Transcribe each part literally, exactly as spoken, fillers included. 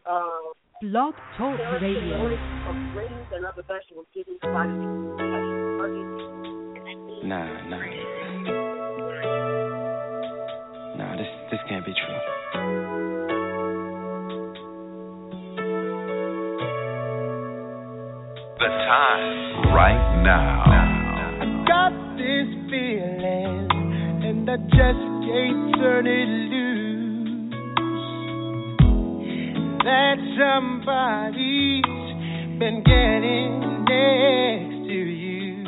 Uh, Blog Talk Sarah Radio. Tenori of Rings and Other Vegetables giving vitamin Nah, nah. Nah, this this can't be true. The time right now. I got this feeling and I just can't turn it loose. That somebody's been getting next to you.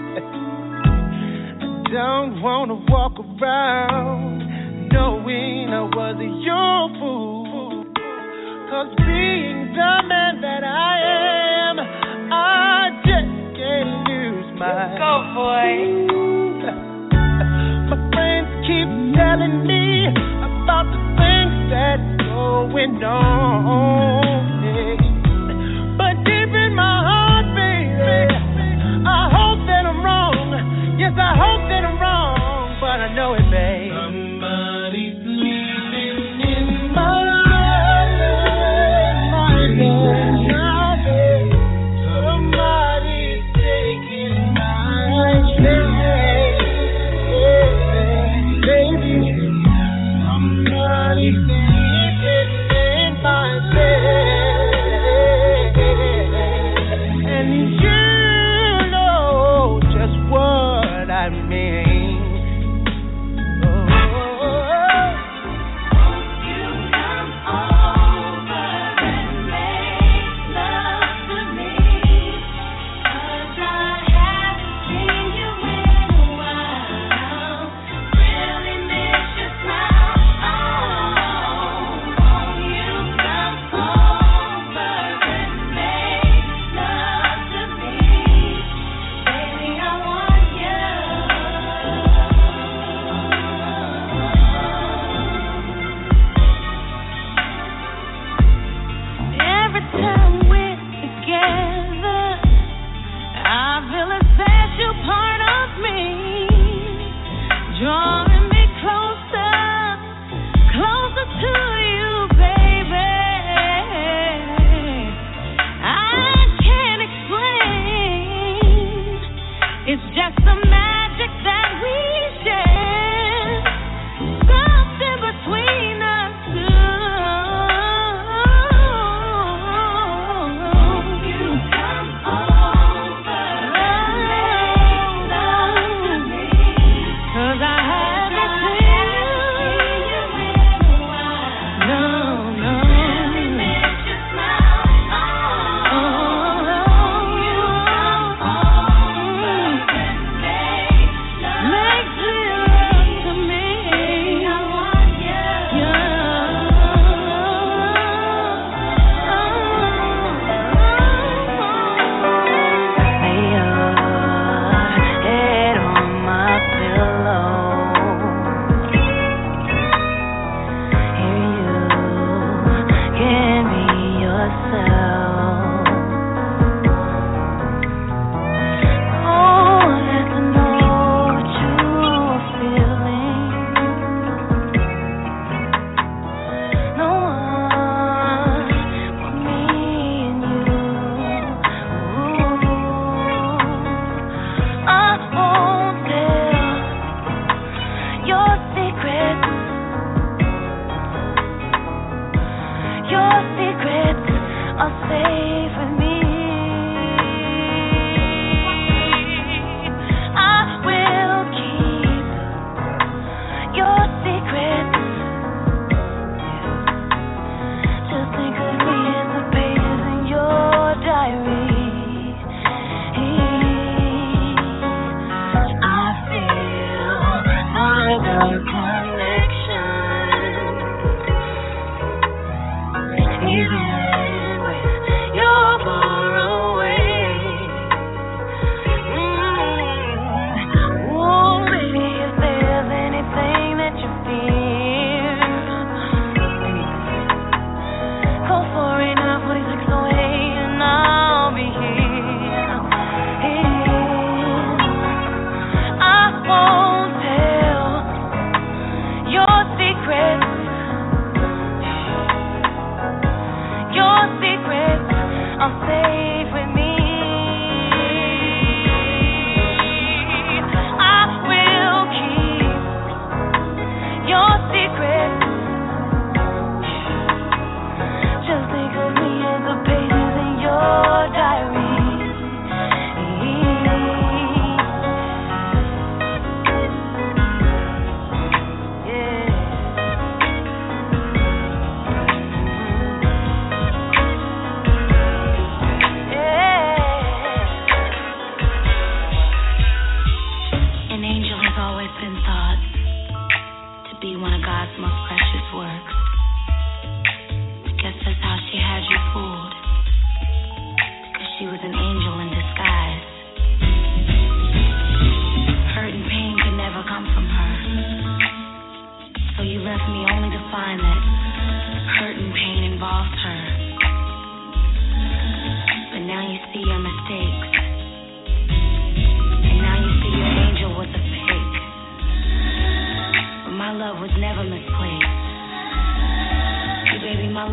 I don't wanna walk around knowing I was your fool. Cause being the man that I am, I just can't lose my Go, boy. My friends keep telling me about the things that's going on. Yeah. But deep in my heart, baby, I hope that I'm wrong. Yes, I hope that I'm wrong, but I know it, babe. Somebody's sleeping in my life, my life. Somebody's taking my place, baby. Somebody's sleeping in my bed, and you know just what I mean.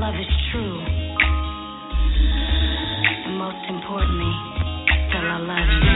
love is true. And most importantly, that I love you.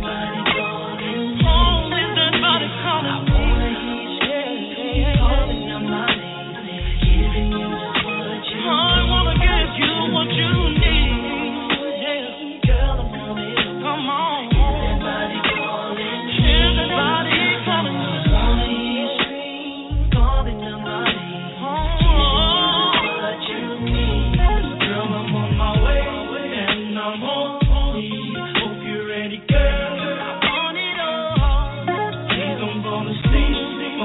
Calling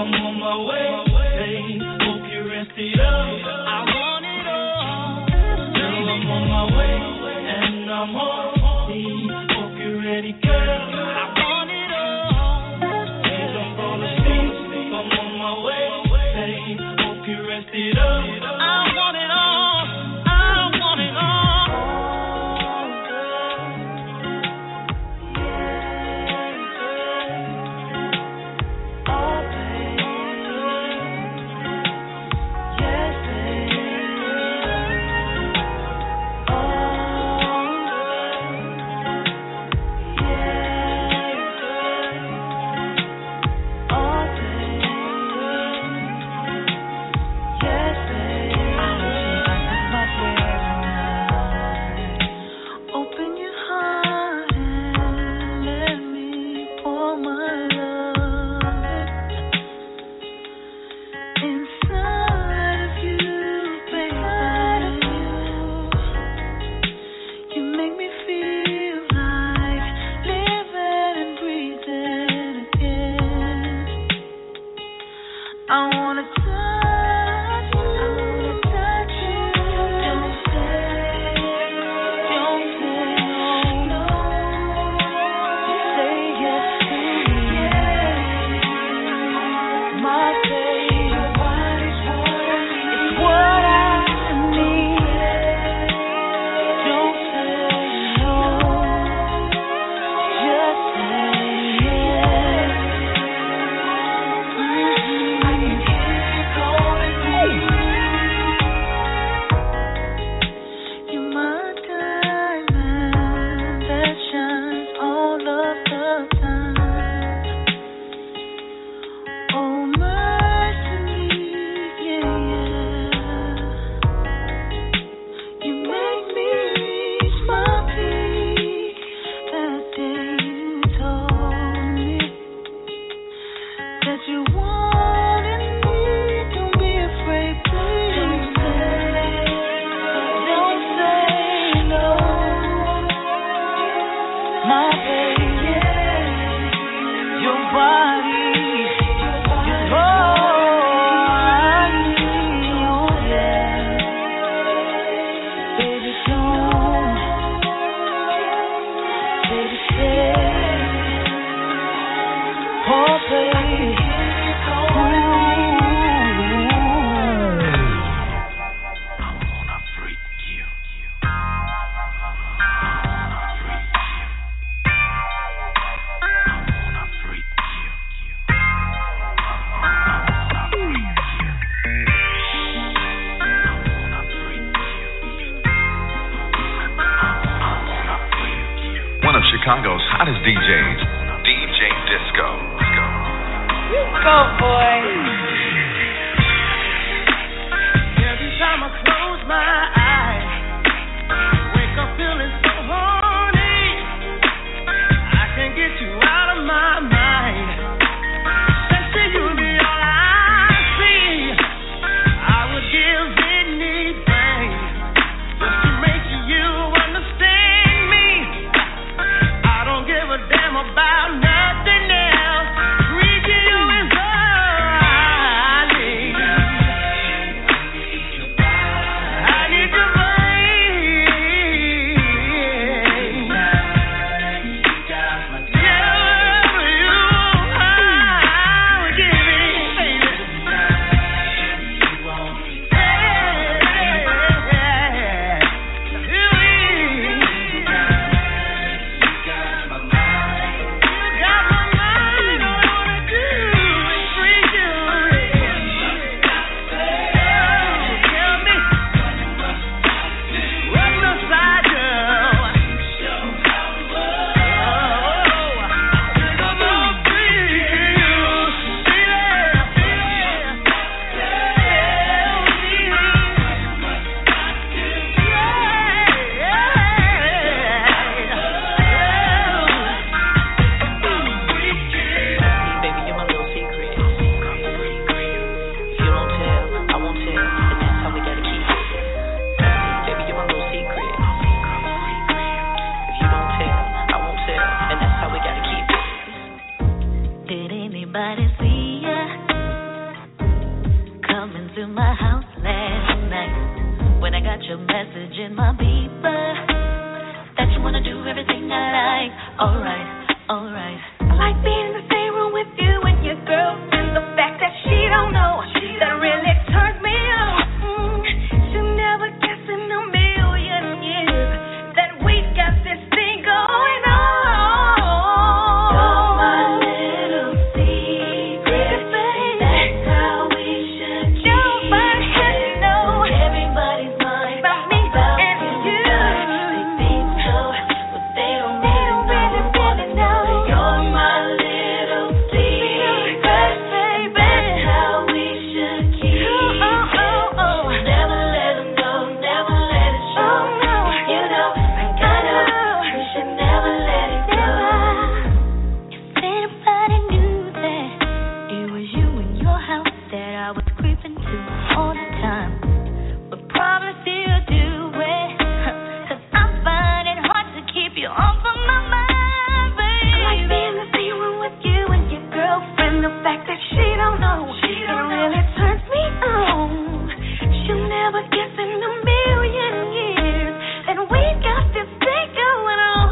I'm on my way. Hey, hope you rested up. I want it all. Girl, I'm on my way, and I'm on me. Hope you're ready, girl. I want it all. Hands up on the streets. I'm on my way. Hey, hope you rested up. I want it all. I want it all. Chicago's hottest D Js, D J Disco. Go, boy. Every time I close my eyes, wake up feeling so horny. I can't get you out of my mind. Sexy, you be all I see. I would give anything just to make you understand me. I don't give a damn about nothing else. Treat you as all I need. I need Virgin, my beeper. That you wanna do everything I like. Alright, alright. I like being in the same room with you and your girlfriend. The fact that she don't know, that really turns me on. Mm, she'll never guess in a million years that we got this thing going on. You're my little secret, baby. That's how we should keep Nobody has to know. Everybody's mind about me about and you. They think so, but they don't they really, don't really, really know. You're my little secret, baby. That's how we should keep oh, oh, oh, oh. Never let them know, never let it show. Oh, no. You know, I gotta, we should never let it go. If anybody knew that it was you in your house that I was creeping to all the time, but probably still do it, 'cause I find it hard to keep you off of my mind, baby. I like being in the same room with you and your girlfriend. The fact that she don't know, she don't really turns me on. She'll never guess in a million years that we got this thing going on.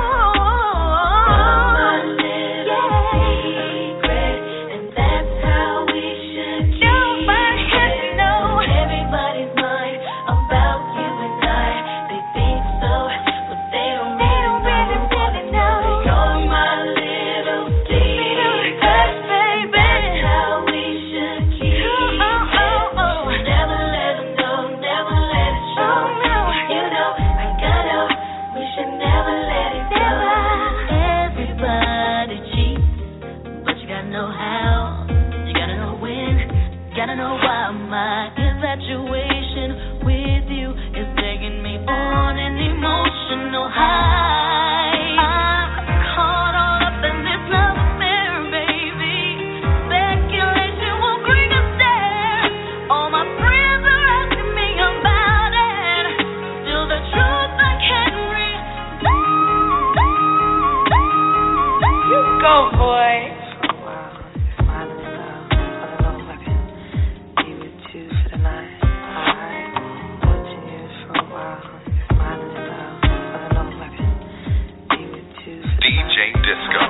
My little secret, and that's how we should keep Nobody has to know. Everybody's mind about you and I. They think so, but they don't they don't really, really know. You're my little secret, baby. That's how we should keep oh, oh, oh. Never let them know, never let it show. Oh, no. You know, I gotta, we should never let it go. Everybody cheats, but you gotta know how, you gotta know when, you gotta know why. My infatuation with you is taking me on an emotional high. I'm caught all up in this love affair, baby. Speculation won't bring us there. All my friends are asking me about it. Still the truth I can't read. You go, boy. D J Disco.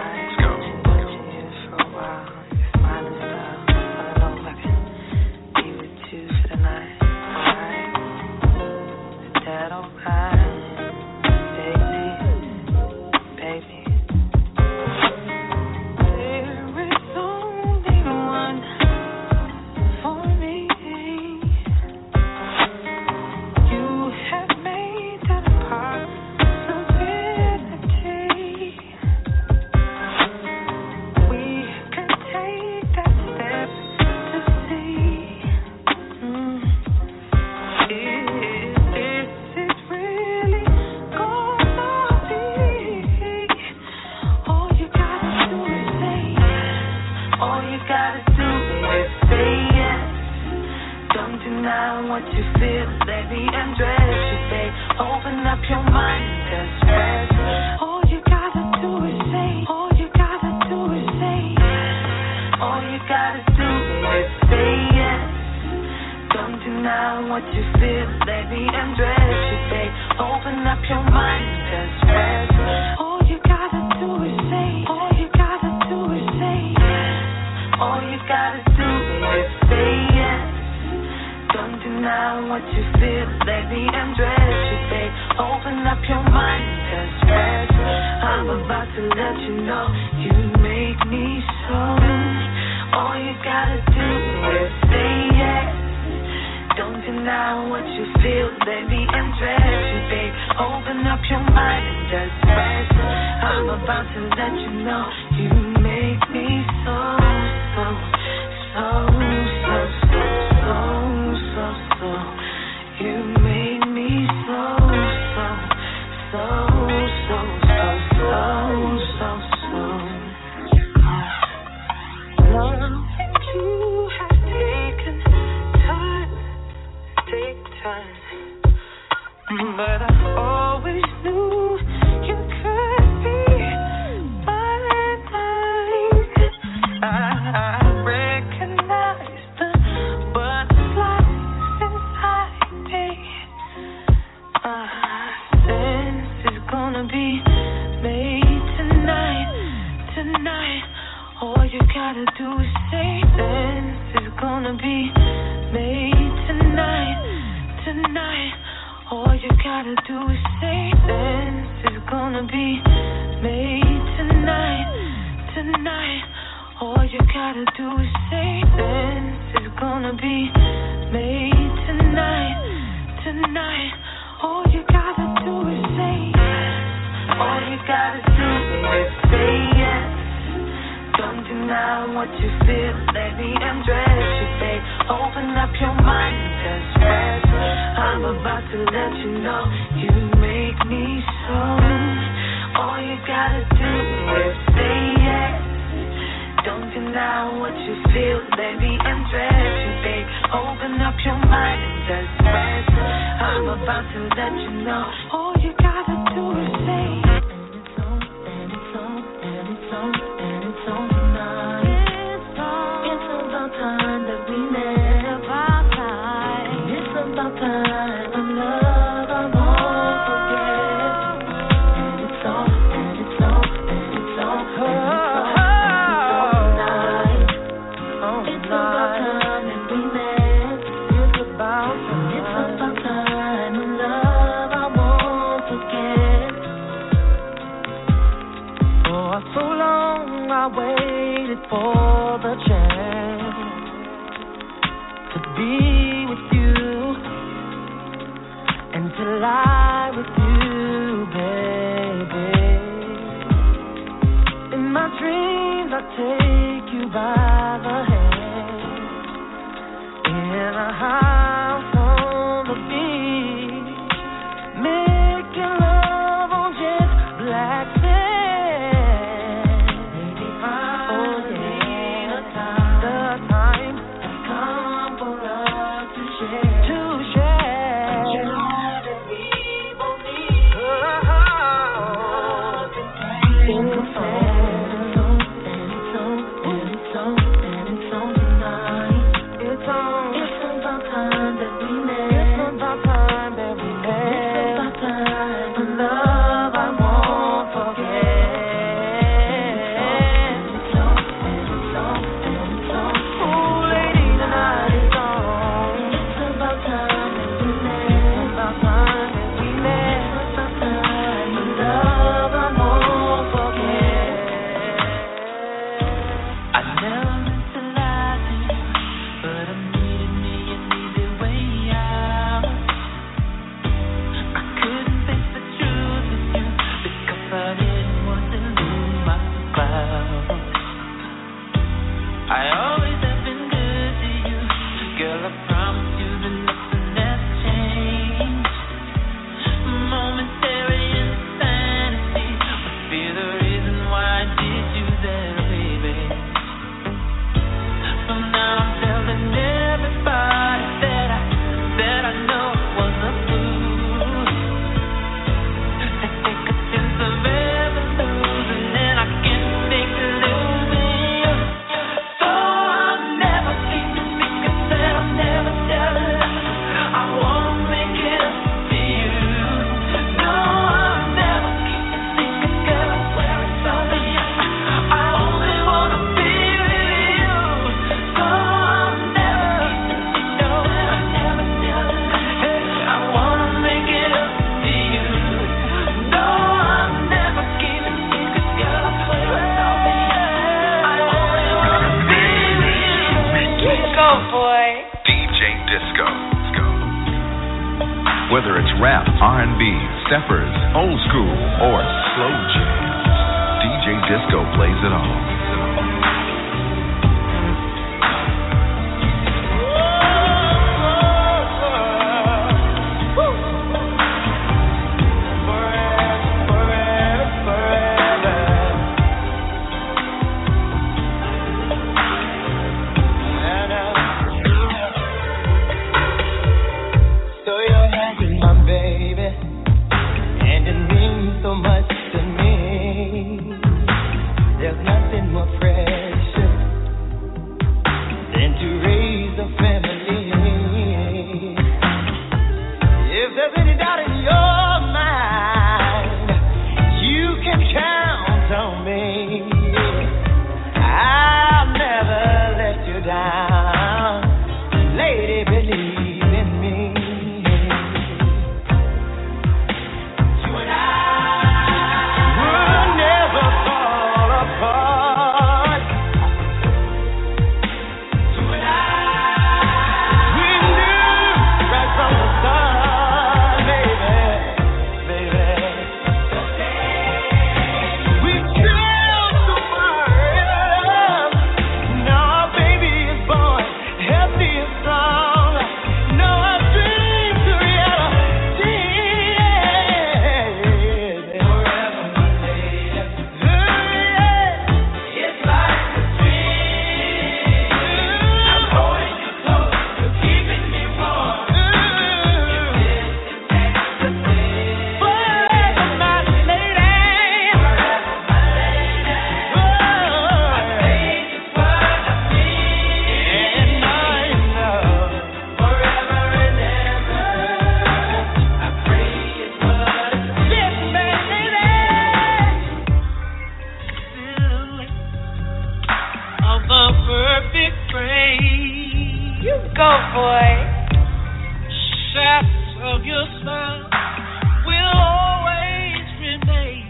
But I always knew you could be mine. tonight. All you gotta do is say this is gonna be made tonight, tonight. All you gotta do is say this is gonna be made tonight, tonight. All you gotta do is say this is gonna be made tonight, tonight. All you gotta do is say yes. All you gotta do is say yes. Don't deny what you feel, baby, and dress you, babe. Open up your mind and just rest. I'm about to let you know you make me so. All you gotta do is say yes. Don't deny what you feel, baby, and dress you, babe. Open up your mind and just rest. I'm about to let you know all you gotta do is say yes. And it's on, and it's on, and it's on, and it's on tonight. It's on. It's about time that we met. About time. It's about time for love I won't forget. And it's on, and it's on, and it's on, and it's on tonight. It's about time that we met. It's about time. It's about time for love I won't forget. For so long I waited for the chance to be with you and to lie with you, baby. In my dreams I take you by the hand in a house on the beach, making love on jet black sand. Whether it's rap, R and B, steppers, old school, or slow jams, D J Disco plays it all. On me. You go, boy. Shadows of your smile will always remain.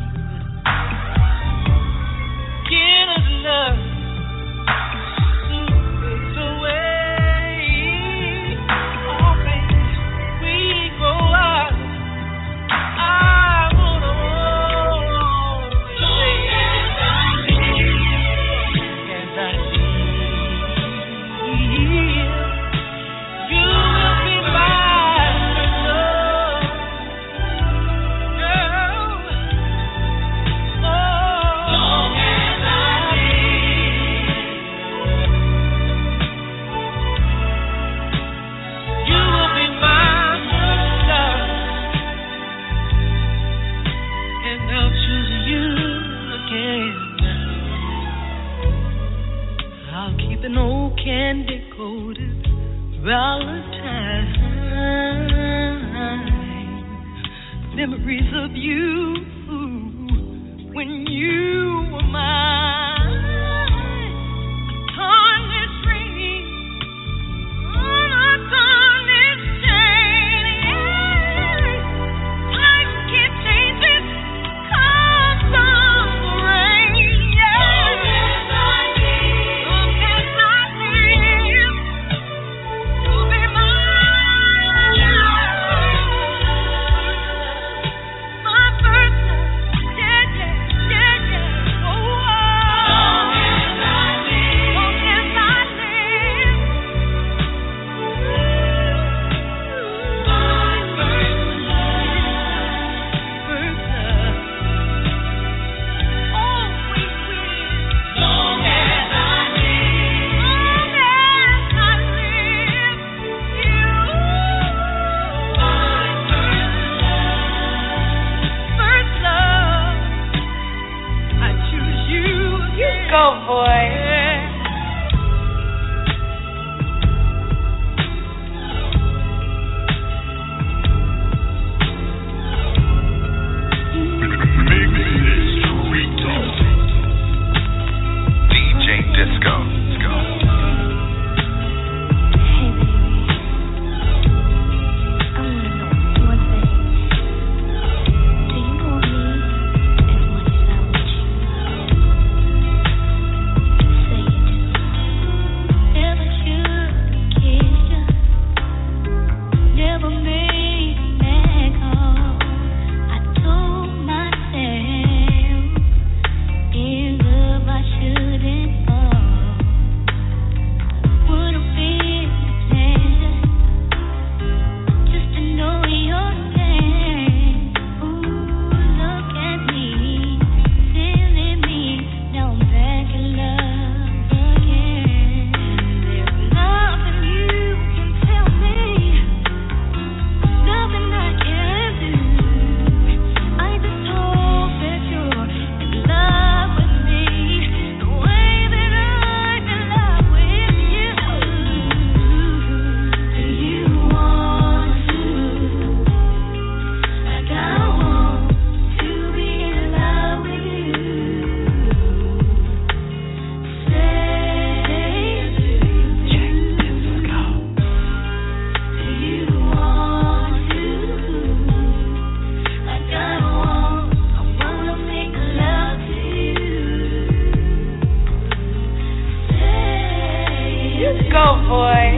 Get us love. An old candy coated Valentine. Memories of you when you were mine. Torn this ring on a torn chain. Time can change it. Come from the rain. Go, boy. D J Disco. Go, boy.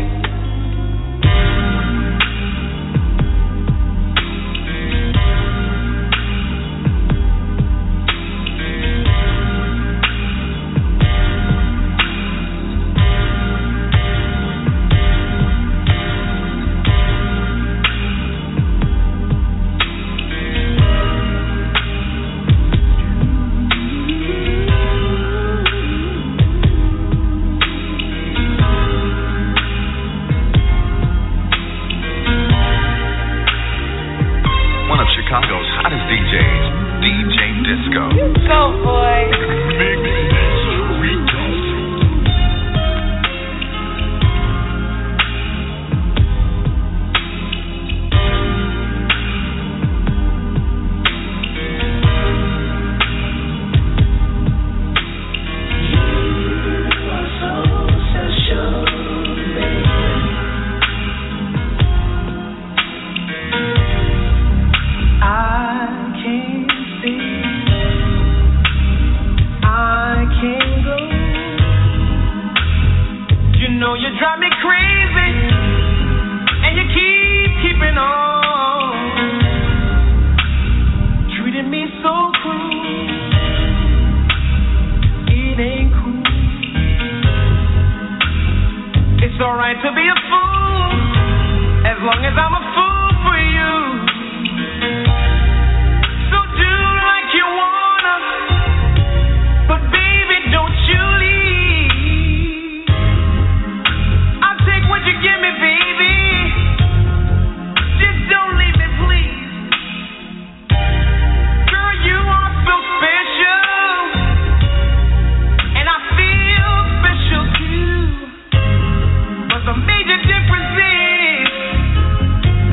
know you drive me crazy, and you keep keeping on, treating me so cruel. It ain't cool. It's alright to be a fool, as long as I'm a fool for you. So do like you wanna, but baby, don't you leave. I'll take what you give me, baby. Just don't leave me, please. Girl, you are so special, and I feel special too. But the major difference is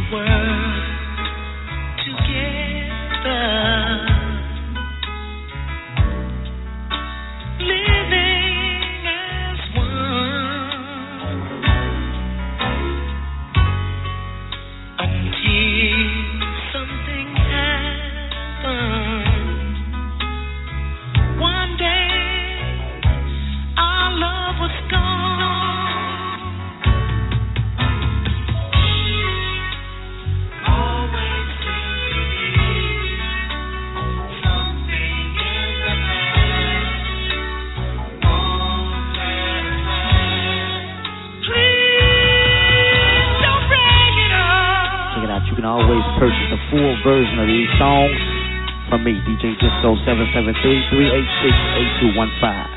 Version of these songs from me, D J Disco, seven seven three, three eight six, eight two one five.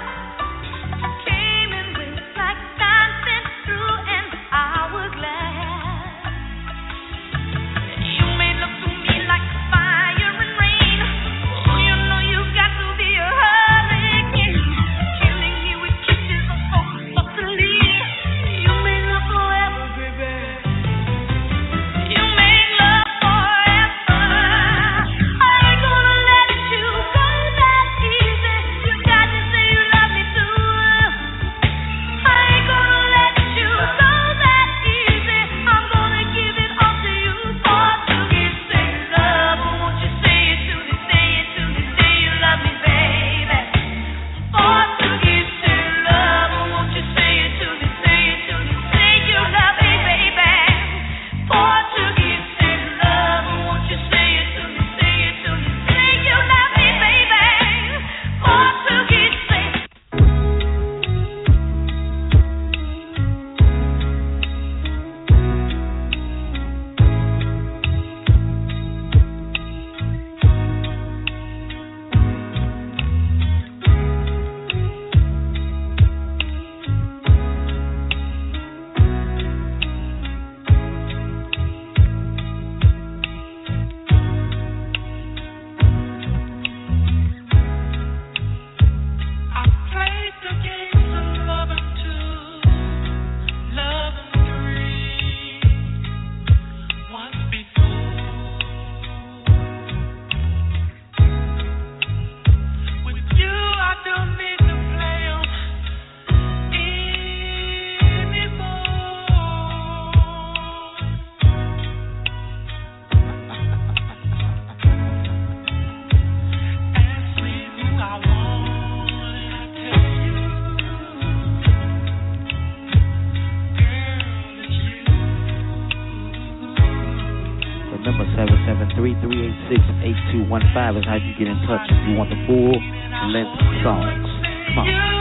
Came in with like dancing through, and I was glad. five is how you get in touch if you want the full length songs. Come on.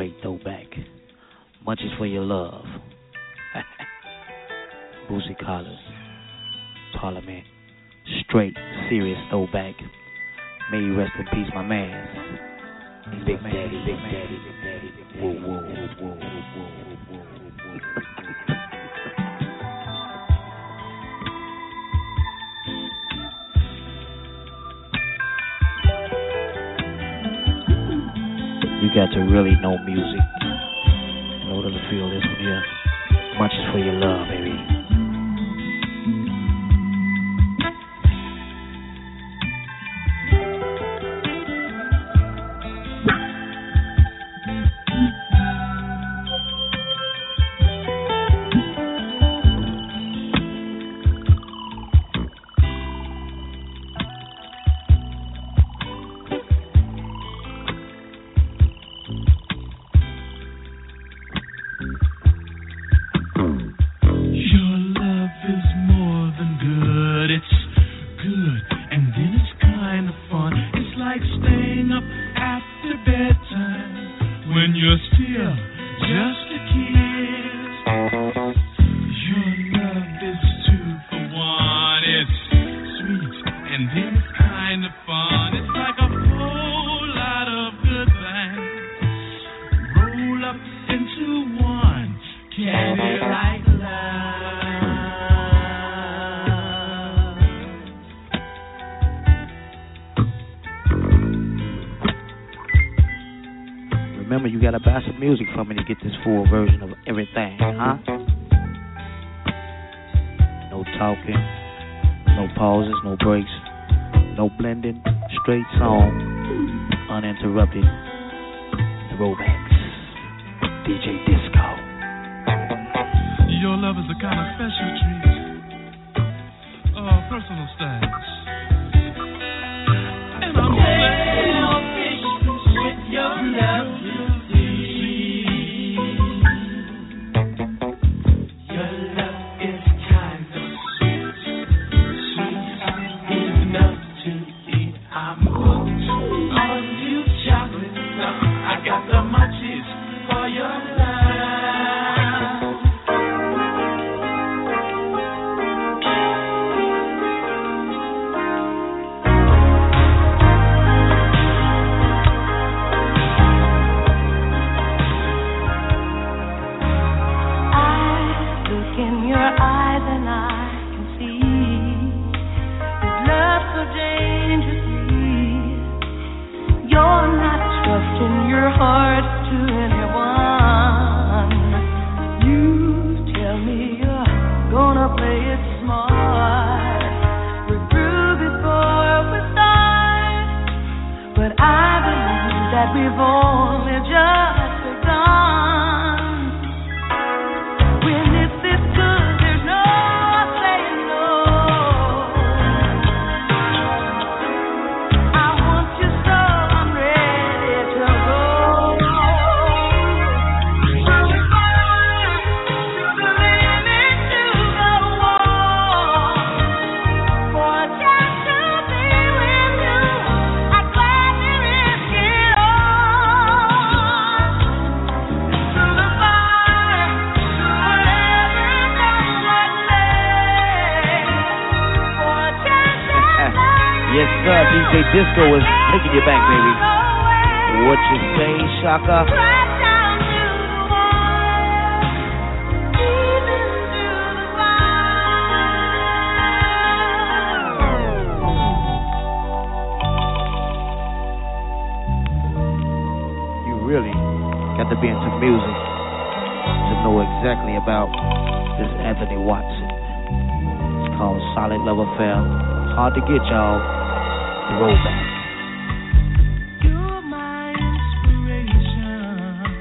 straight throwback. Munchies for your love. Boosie Collins, Parliament, straight, serious throwback. May you rest in peace, my man. Big Daddy, Big Daddy, Big Daddy, Big Daddy. Whoa, whoa, whoa, whoa, whoa, whoa, whoa. You got to really know music in order to feel this one here. Munchies for your love, baby. Remember, you gotta buy some music from me to get this full version of everything, huh? No talking, no pauses, no breaks, no blending, straight song, uninterrupted throwbacks. D J Disco. Your love is a kind of special treat, uh, personal stash. And I'm selfish with your love. Disco is taking you back, baby. What you say, Shaka? You really got to be into music to know exactly about this Anthony Watson. It's called Solid Love Affair. Hard to get, y'all. Throwback. You're my inspiration,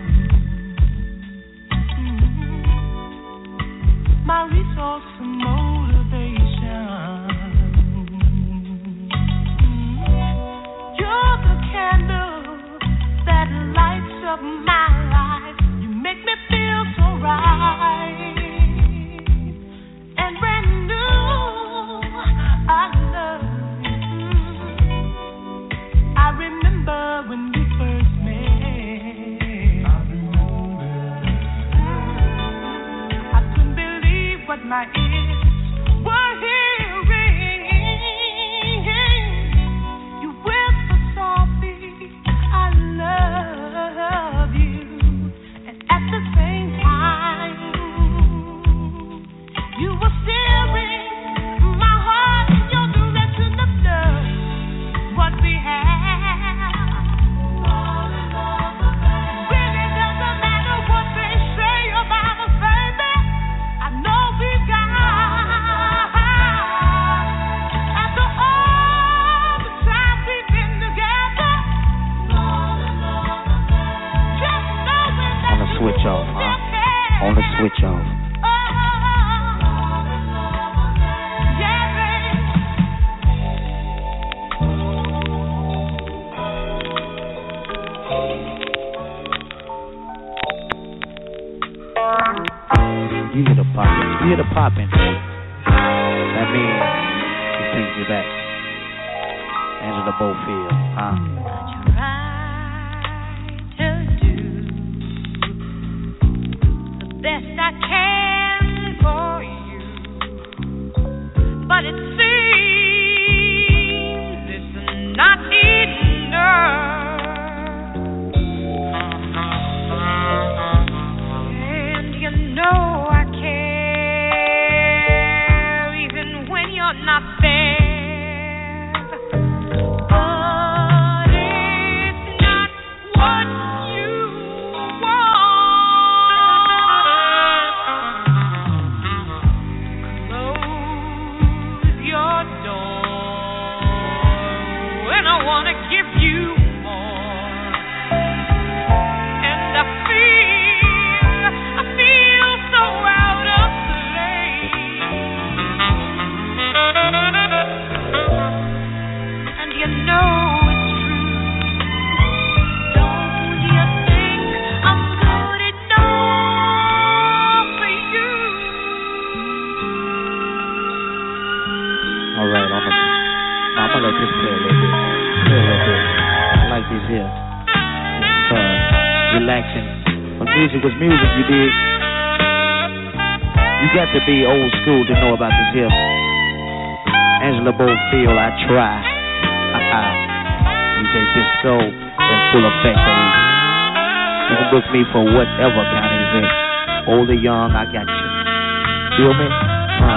mm-hmm. my resource and motivation. Mm-hmm. You're the candle that lights up my life. You make me feel so right and brand new. I love you. I remember when we first met. my ears were hearing. You whisper softly, I love you, and at the same time, you were steering my heart in your direction of love. What we have. Switch off, huh? On the switch off. You hear the popping. You hear the popping. That means he takes you back. Angela Bofield, huh? Best I can for you, but it seems it's not enough. And you know I care even when you're not there. But it's not what you Music was music, you did. You got to be old school to know about this here. Angela Bofield, I try. D J Disco, in full effect, baby. You can book me for whatever kind of event. Old or young, I got you. Feel me? Huh.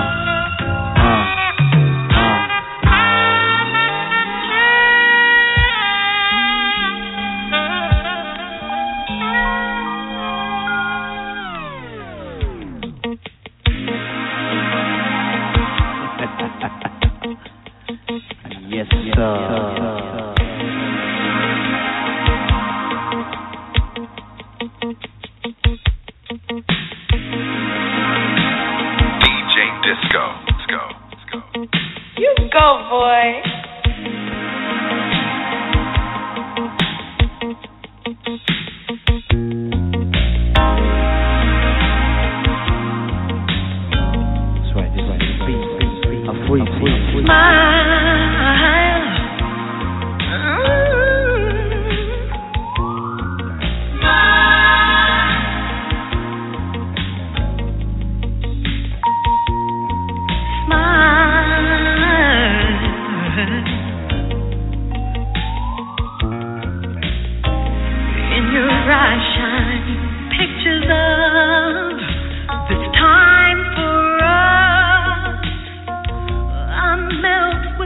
Melt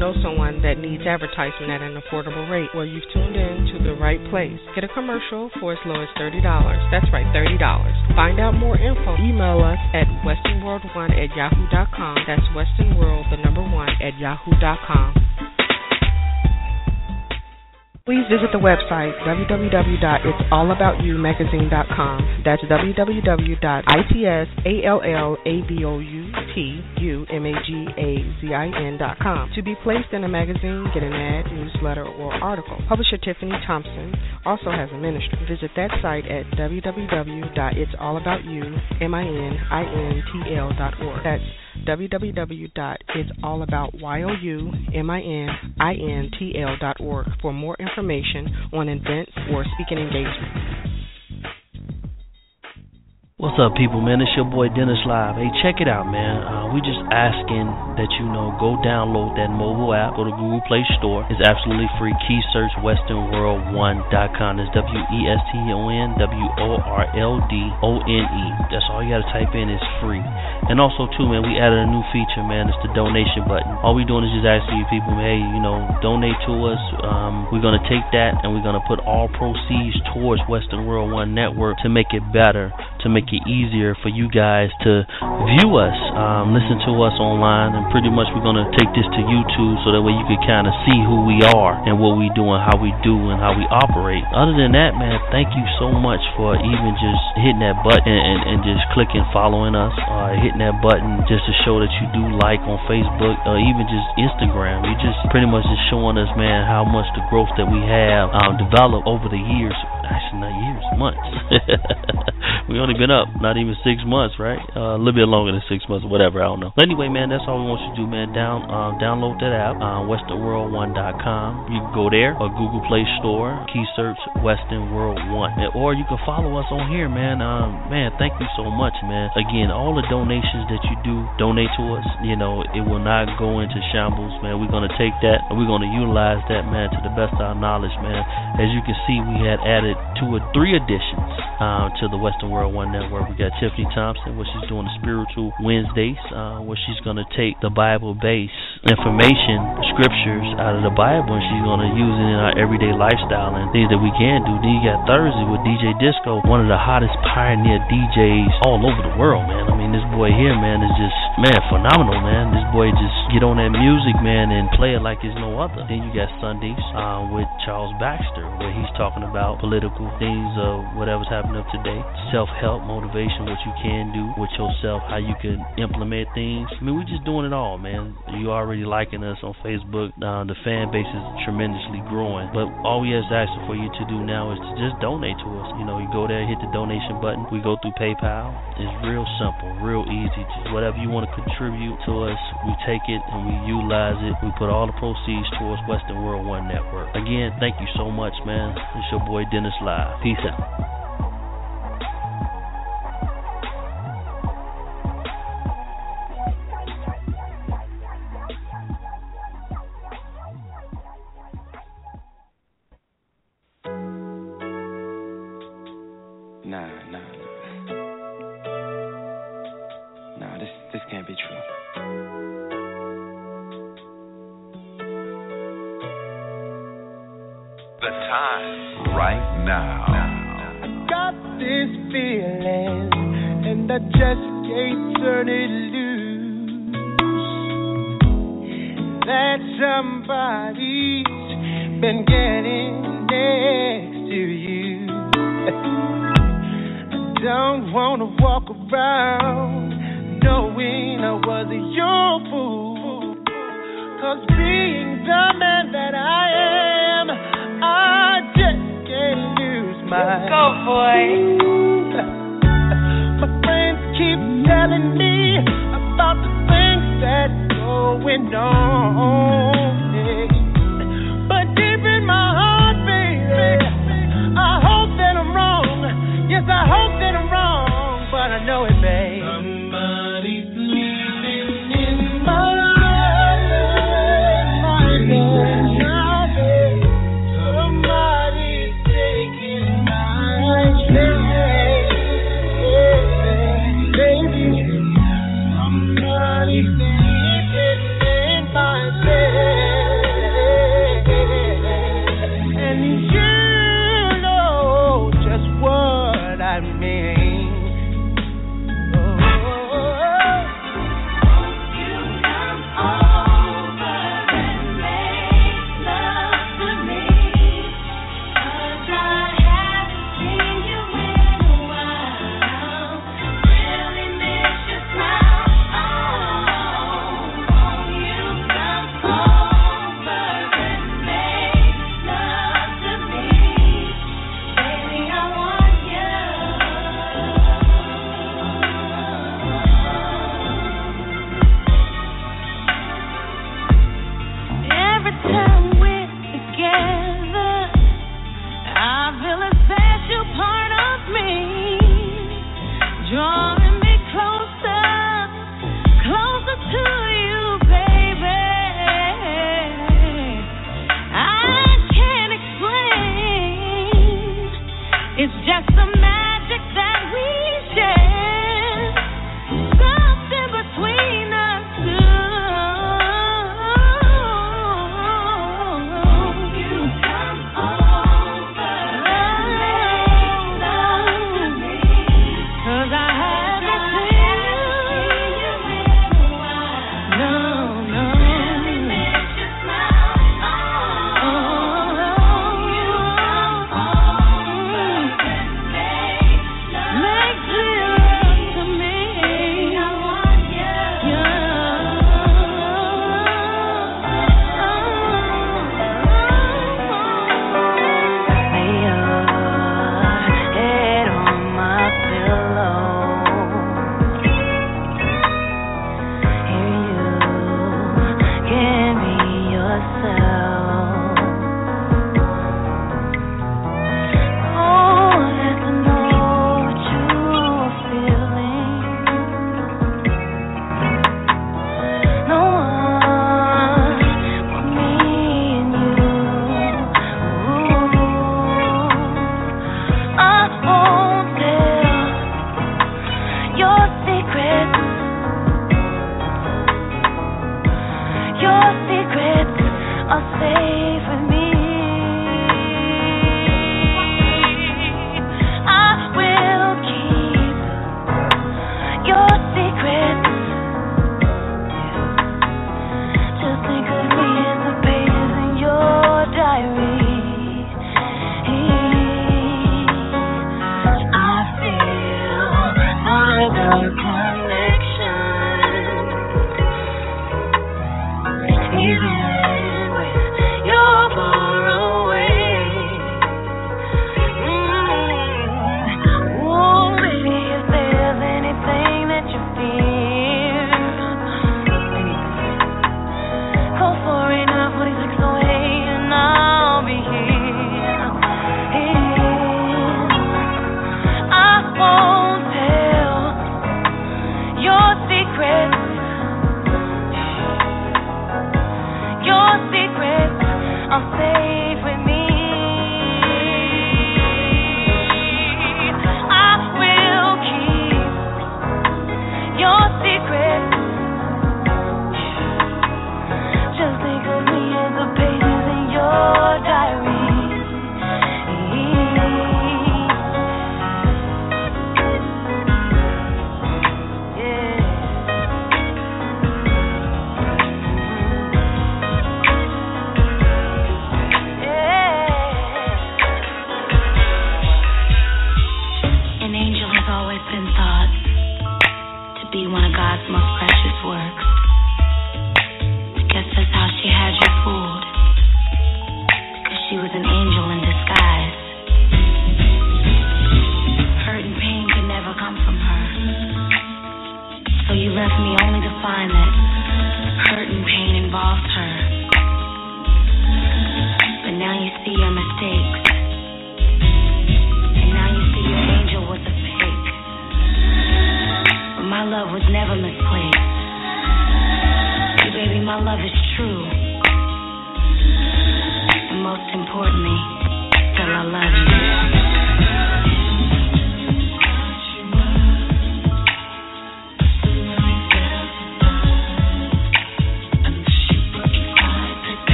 know someone that needs advertisement at an affordable rate? Well, you've tuned in to the right place. Get a commercial for as low as thirty dollars. That's right, thirty dollars. Find out more info. Email us at westernworld one at yahoo dot com. That's westernworld, the number one, at yahoo dot com. Please visit the website w w w dot its all about you magazine dot com. That's w w w dot its all about you magazine dot com. To be placed in a magazine, get an ad, newsletter, or article. Publisher Tiffany Thompson also has a ministry. Visit that site at w w w dot its all about you magazine dot org. That's w w w dot its all about you magazine dot org for more information on events or speaking engagements. What's up, people, man? It's your boy Dennis Live. Hey, check it out, man. Uh, we just asking that you know go download that mobile app. Go to Google Play Store. It's absolutely free. Key search western world one dot com. It's W E S T O N W O R L D O N E. That's all you got to type in. It's free. And also, too, man, we added a new feature, man. It's the donation button. All we doing is just asking you people, hey, you know, donate to us. Um, we're going to take that and we're going to put all proceeds towards Western World One Network to make it better, to make it easier for you guys to view us, um, listen to us online, and pretty much we're going to take this to YouTube so that way you can kind of see who we are and what we do and how we do and how we operate. Other than that, man, thank you so much for even just hitting that button and, and just clicking following us, or hitting that button just to show that you do like on Facebook or even just Instagram. You just pretty much just showing us, man, how much the growth that we have um, developed over the years. Actually, not years, months. We only been up not even six months, right? Uh, a little bit longer than six months, whatever, I don't know. But anyway, man, that's all we want you to do, man. Down, um, download that app, uh, western world one dot com. You can go there, or Google Play Store, key search Western World One. Or you can follow us on here, man. Um, man, thank you so much, man. Again, all the donations that you do, donate to us, you know, it will not go into shambles, man. We're going to take that, and we're going to utilize that, man, to the best of our knowledge, man. As you can see, we had added two or three additions uh, to the Western World One Network. We got Tiffany Thompson, where she's doing the Spiritual Wednesdays, uh, where she's going to take the Bible-based information, scriptures out of the Bible, and she's going to use it in our everyday lifestyle and things that we can do. Then you got Thursday with D J Disco, one of the hottest pioneer D Js all over the world, man. I mean, this boy here, man, is just, man, phenomenal, man. This boy just get on that music, man, and play it like it's no other. Then you got Sundays uh, with Charles Baxter, where he's talking about political things, uh, whatever's happening up today, self-help, motivation, what you can do with yourself, how you can implement things. I mean, we're just doing it all, man. You already liking us on Facebook. Uh, the fan base is tremendously growing. But all we ask for you to do now is to just donate to us. You know, you go there, hit the donation button. We go through PayPal. It's real simple, real easy. Just whatever you want to contribute to us, we take it and we utilize it. We put all the proceeds towards Western World One Network. Again, thank you so much, man. It's your boy Dennis Live. Peace out. Nah, nah, nah. Nah, this this can't be true. The time right now. I got this feeling, and I just can't turn it loose. That somebody's been getting next to you. Don't wanna walk around knowing I was your fool. Cause being the man that I am, I just can't lose my Go, boy. My friends keep telling me about the things that's going on. But deep in my heart, baby, I hope that I'm wrong. Yes, I hope that I'm wrong, but I know it, babe. Somebody's sleeping in my life, my babe. Somebody's taking my place, baby. Somebody's sleeping in my bed. secrets, your secrets are safe with me. I will keep your secrets. Just think of me as the pages in your diary.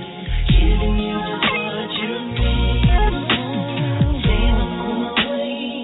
Giving you just what you need. Say no more, please.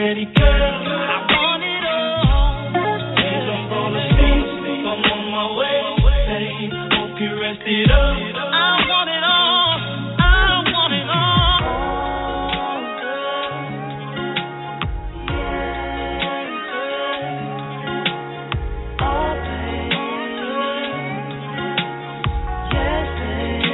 ready, girl. I want it all. Hands up on the seats, I'm on my way. Say, hope you rested up. I want it all. I want it all. Oh, baby. Yes, baby.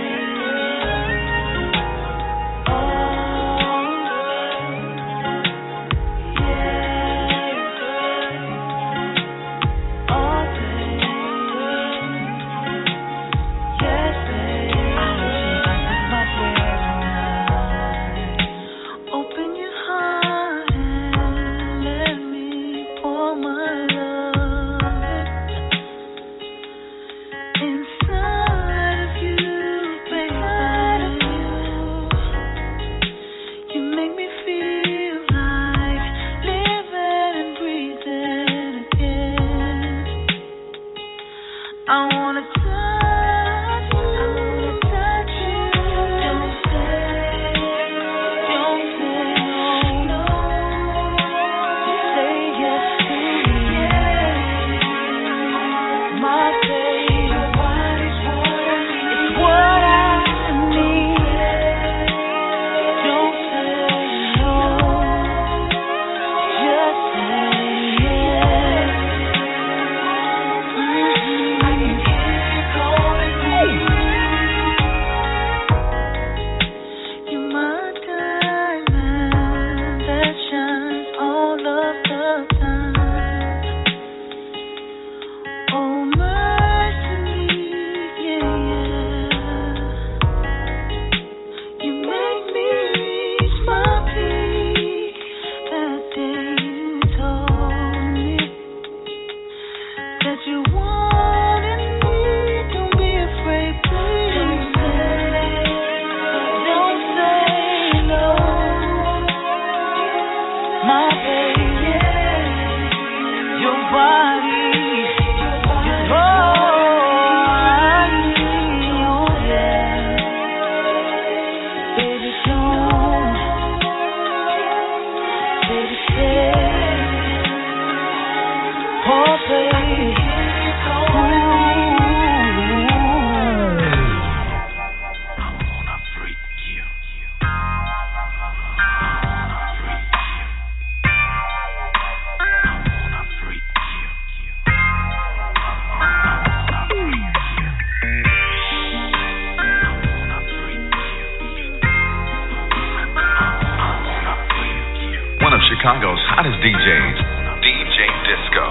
Chicago's hottest D Js, D J Disco.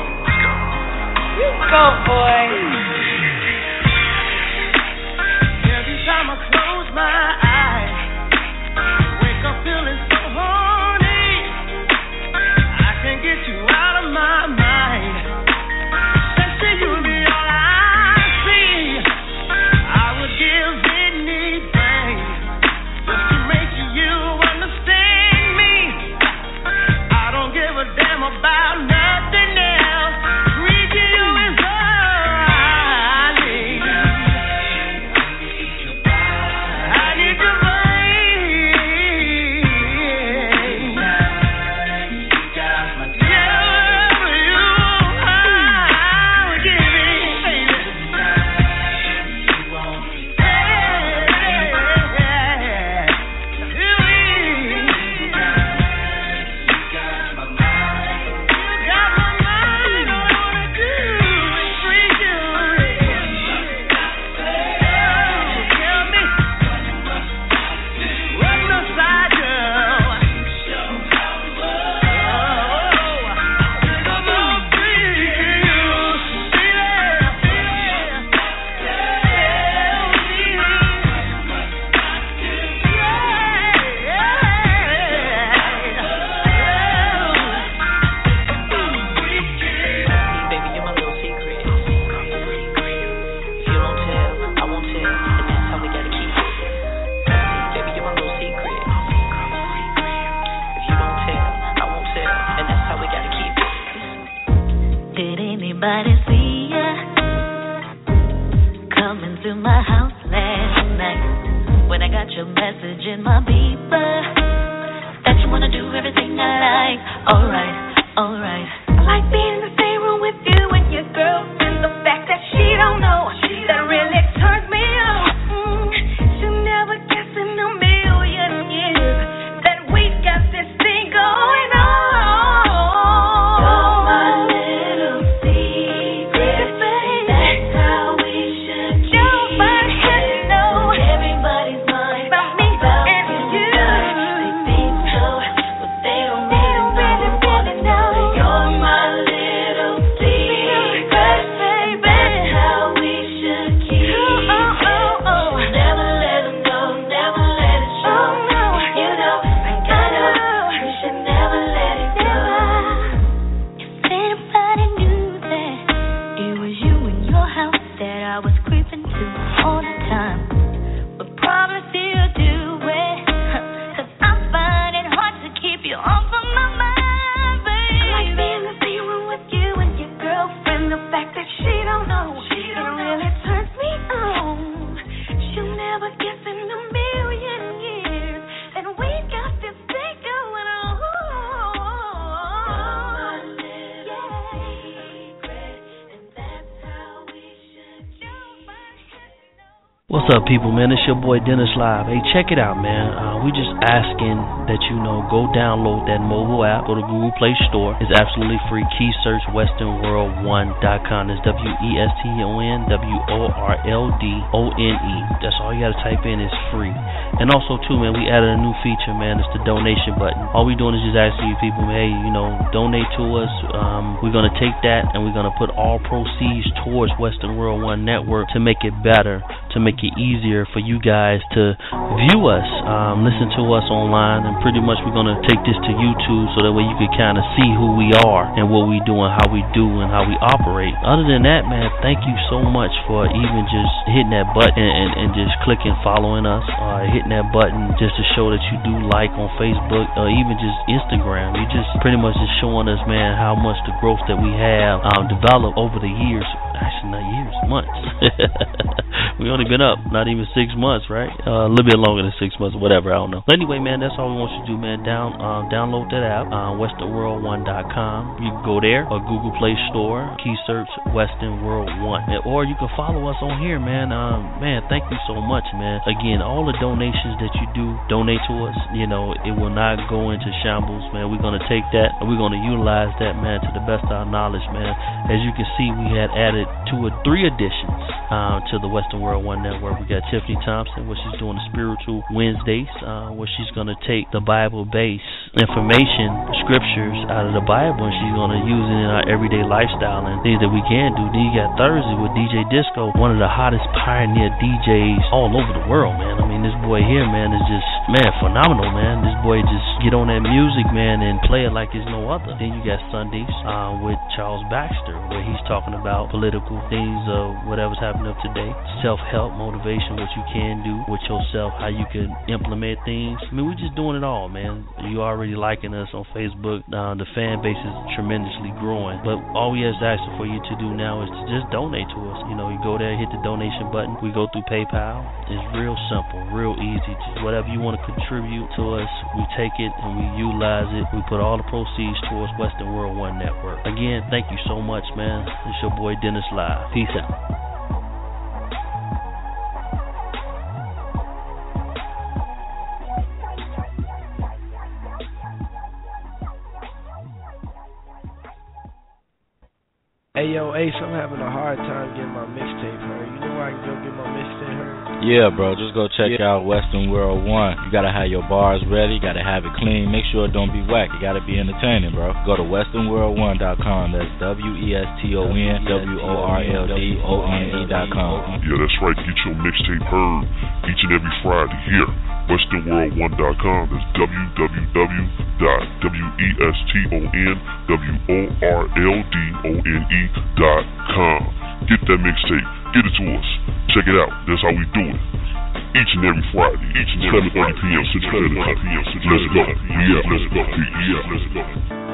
Go, boy. Every time I close my eyes, wake up feeling so horny. I can't get you out of my mind. Sexy, you be all I see. I would give anything just to make you understand me. I don't give a damn about nothing else. Treat you as all I need. I need your body. What's up, people, man? It's your boy Dennis Live. Hey, check it out, man. Uh, we just asking that you know go download that mobile app. Go to Google Play Store. It's absolutely free. Key search western world one dot com. It's W E S T O N W O R L D O N E. That's all you got to type in. It's free. And also, too, man, we added a new feature, man. It's the donation button. All we doing is just asking you people, hey, you know, donate to us. Um, we're going to take that and we're going to put all proceeds towards Western World One Network to make it better, to make it easier for you guys to view us, um, listen to us online, and pretty much we're going to take this to YouTube so that way you can kind of see who we are and what we do and how we do and how we operate. Other than that, man, thank you so much for even just hitting that button and, and just clicking following us, or hitting that button just to show that you do like on Facebook or even just Instagram. You just pretty much just showing us, man, how much the growth that we have um, developed over the years. Actually, not years, months. We only been up not even six months, right? Uh, a little bit longer than six months, whatever, I don't know. But anyway, man, that's all we want you to do, man. Down, uh, download that app, uh, western world one dot com. You can go there, or Google Play Store, key search Western World One. Or you can follow us on here, man. Um, man, thank you so much, man. Again, all the donations that you do, donate to us, you know, it will not go into shambles, man. We're going to take that, and we're going to utilize that, man, to the best of our knowledge, man. As you can see, we had added two or three additions uh, to the Western World One Network. We got Tiffany Thompson, where she's doing the Spiritual Wednesdays, uh, where she's going to take the Bible-based information, scriptures out of the Bible, and she's going to use it in our everyday lifestyle and things that we can do. Then you got Thursday with D J Disco, one of the hottest pioneer D Js all over the world, man. I mean, this boy here, man, is just, man, phenomenal, man. This boy just get on that music, man, and play it like it's no other. Then you got Sundays uh, with Charles Baxter, where he's talking about political things of whatever's happening up today, self-help, motivation, what you can do with yourself, how you can implement things. I mean, we're just doing it all, man. You already liking us on Facebook. Uh, the fan base is tremendously growing. But all we ask for you to do now is to just donate to us. You know, you go there, hit the donation button. We go through PayPal. It's real simple, real easy. Just whatever you want to contribute to us, we take it and we utilize it. We put all the proceeds towards Western World One Network. Again, thank you so much, man. It's your boy Dennis Live. Peace out. Hey yo, Ace, I'm having a hard time getting my mixtape heard. You know where I can go get my mixtape heard? Yeah, bro, just go check yeah. out Western World One. You gotta have your bars ready, you gotta have it clean. Make sure it don't be whack. It gotta be entertaining, bro. Go to western world one dot com. That's W E S T O N W O R L D O N E dot com. Yeah, that's right. Get your mixtape heard each and every Friday here. western world one dot com. That's w w w dot w e s t o n w o r l d o n e dot com. Get that mixtape. Get it to us. Check it out. That's how we do it. Each and every Friday. Each and every seven thirty p.m. Central Standard Time. Let's go. Yeah, let's go. Yeah, let's go.